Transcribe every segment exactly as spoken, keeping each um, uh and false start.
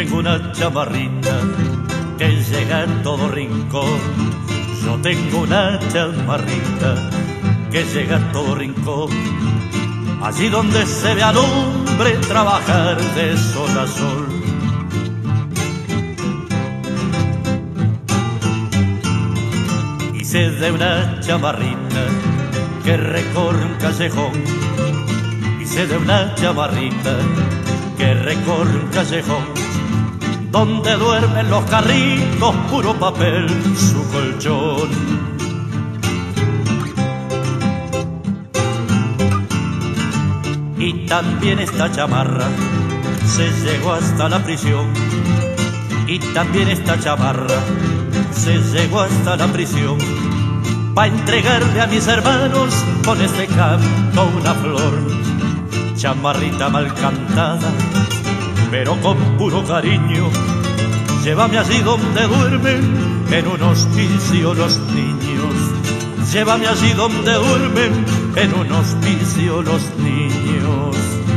tengo una chamarrita que llega a todo rincón. Yo tengo una chamarrita que llega a todo rincón. Allí donde se ve al hombre trabajar de sol a sol. Hice de una chamarrita que recorre un callejón. Hice de una chamarrita que recorre un callejón, donde duermen los carritos, puro papel, su colchón. Y también esta chamarra se llegó hasta la prisión. Y también esta chamarra se llegó hasta la prisión, pa' entregarle a mis hermanos con este canto una flor. Chamarrita mal cantada, pero con puro cariño, llévame allí donde duermen en un hospicio los niños. Llévame allí donde duermen en un hospicio los niños.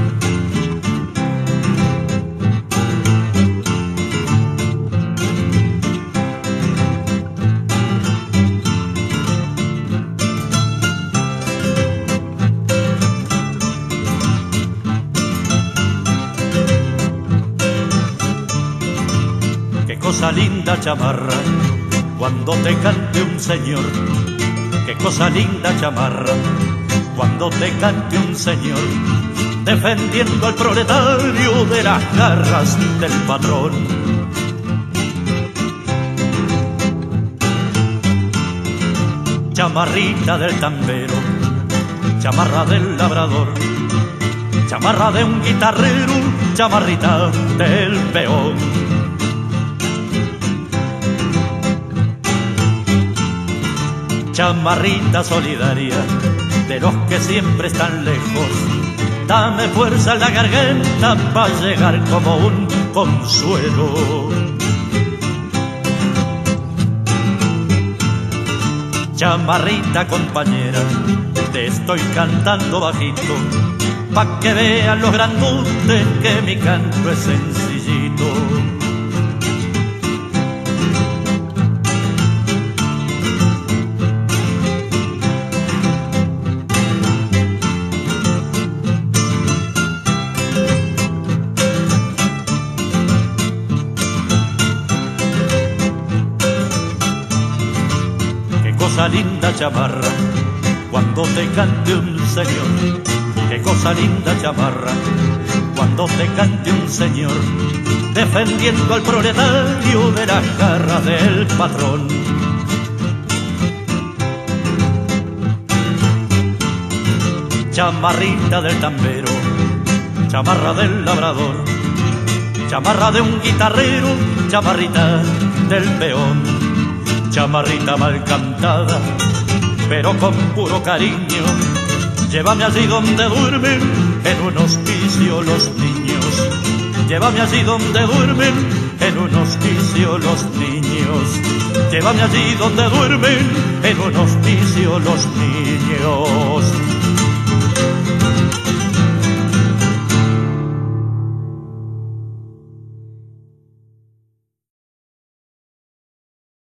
Qué cosa linda chamarra cuando te cante un señor. Qué cosa linda chamarra cuando te cante un señor, defendiendo al proletario de las garras del patrón. Chamarrita del tambero, chamarra del labrador, chamarra de un guitarrero, chamarrita del peón. Chamarrita solidaria de los que siempre están lejos, dame fuerza en la garganta para llegar como un consuelo. Chamarrita compañera, te estoy cantando bajito, pa' que vean los grandotes que mi canto es sencillito. Qué cosa linda chamarra cuando te cante un señor. Qué cosa linda chamarra cuando te cante un señor, defendiendo al proletario de las garras del patrón. Chamarrita del tambero, chamarra del labrador, chamarra de un guitarrero, chamarrita del peón. Chamarrita mal cantada, pero con puro cariño, llévame allí donde duermen en un hospicio los niños. Llévame allí donde duermen en un hospicio los niños. Llévame allí donde duermen en un hospicio los niños.